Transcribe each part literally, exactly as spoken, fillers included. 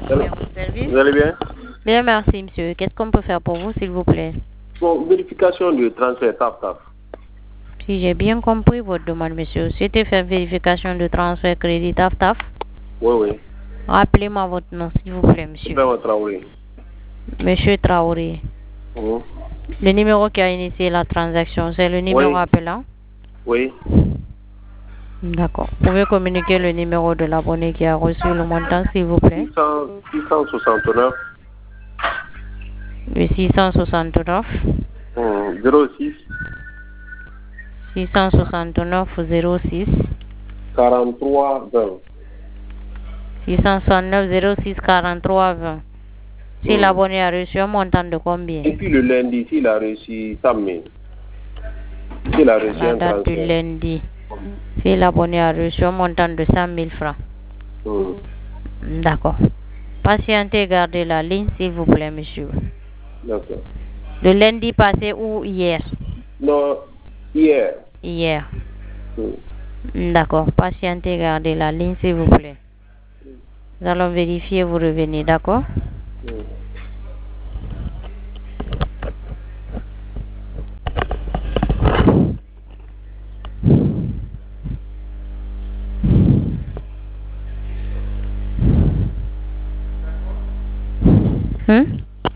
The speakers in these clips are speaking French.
Merci à votre service. Vous allez bien? Bien, merci, monsieur. Qu'est-ce qu'on peut faire pour vous, s'il vous plaît? Bon, vérification de transfert, taf, taf. Si j'ai bien compris votre demande, monsieur, souhaitez faire vérification de transfert crédit taf taf? Oui, oui. Rappelez-moi votre nom, s'il vous plaît, monsieur. Ibrahima Traoré. Monsieur Traoré. Mhm. Le numéro qui a initié la transaction, c'est le numéro Oui. appelant? Oui. D'accord. Vous pouvez communiquer le numéro de l'abonné qui a reçu le montant, s'il vous plaît? six cent soixante-neuf. Le six cent soixante-neuf. Mhm. zéro six. six cent soixante-neuf zéro six. quarante-trois vingt. six cent soixante-neuf zéro six quarante-trois vingt. Si Mhm. l'abonné a reçu un montant de combien? Et puis le lundi, s'il a reçu cent mille. S'il a reçu La un date du transfert. lundi. Si l'abonné a reçu un montant de cent mille francs. Mhm. D'accord. Patientez, gardez la ligne, s'il vous plaît, monsieur. D'accord. Le lundi passé ou hier? Non, hier. Hier. Mhm. D'accord. Patientez, gardez la ligne, s'il vous plaît. Nous allons vérifier, vous revenez, d'accord? Mhm. Hein?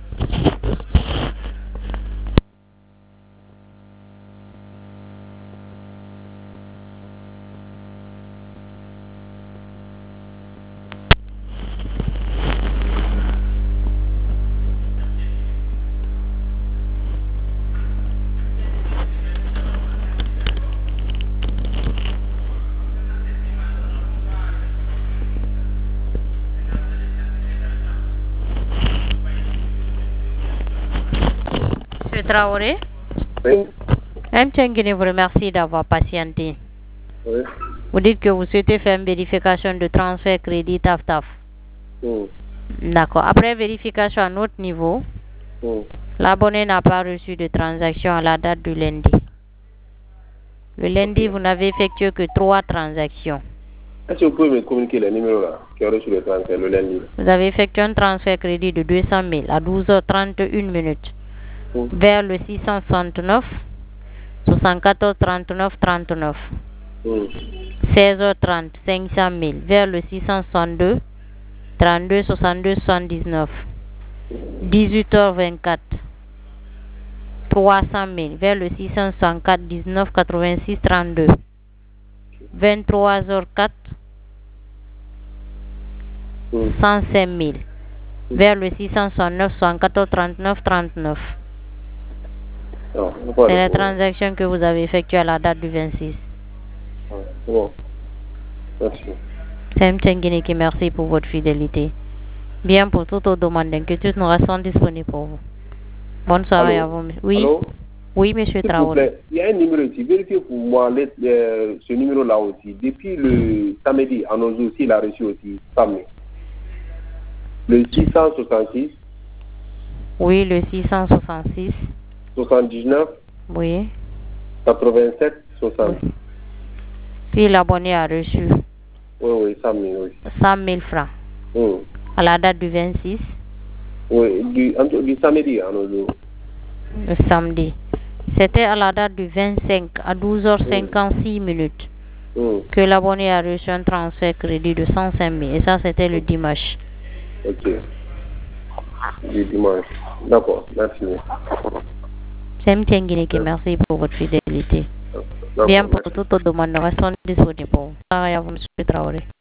Monsieur Traoré? Oui. M. Tchengine vous remercie d'avoir patienté. Oui. Vous dites que vous souhaitez faire une vérification de transfert crédit taf taf. Mhm. D'accord. Après vérification à notre niveau, Mhm. l'abonné n'a pas reçu de transaction à la date du lundi. Le lundi, Ok. vous n'avez effectué que trois transactions. Est-ce que vous pouvez me communiquer les numéros là qui ont reçu le transfert le lundi? Vous avez effectué un transfert crédit de deux cent mille à douze heures trente et une minutes Mhm. vers le six cent soixante-neuf soixante-quatorze trente-neuf trente-neuf. Mhm. seize heures trente, cinq cent mille vers le six cent soixante-deux trente-deux soixante-deux soixante-dix-neuf. dix-huit heures vingt-quatre, trois cent mille vers le six cent soixante-quatre dix-neuf quatre-vingt-six trente-deux. vingt-trois heures quatre, Mhm. cent cinq mille vers le six cent soixante-neuf soixante-quatorze trente-neuf trente-neuf. Non, c'est pas C'est le la problème. transaction que vous avez effectuée à la date du vingt-six. Ah, c'est bon. Merci. C'est M. Tchengine qui merci pour votre fidélité. Bien, pour toutes vos demandes d'inquiétude, nous restons disponibles pour vous. Bonne soirée Allô? à vous. monsieur. Oui, Allô? oui, monsieur S'il vous Traoré. plaît, il y a un numéro ici. Vérifiez pour moi les- euh, ce numéro-là aussi. Depuis le samedi, à nos jours, il a reçu aussi samedi. Le six cent soixante-six, Oui, le six cent soixante-six. soixante-dix-neuf, Oui. quatre-vingt-sept, soixante. Oui. Si l'abonné a reçu Oui, oui, samedi, oui. cent mille francs Hum. à la date du vingt-six, Oui, du, entre- du samedi à nos jours. le samedi. C'était à la date du vingt-cinq à douze heures cinquante-six minutes Hum. que l'abonné a reçu un transfert crédit de cent cinq mille. Et ça, c'était le dimanche. Ok. Du dimanche. D'accord, merci. C'est M. Tchengine qui merci pour votre fidélité. D'accord, Bien, pour merci. toute demande, nous restons disponibles pour vous. Pareil à vous, M. Traoré.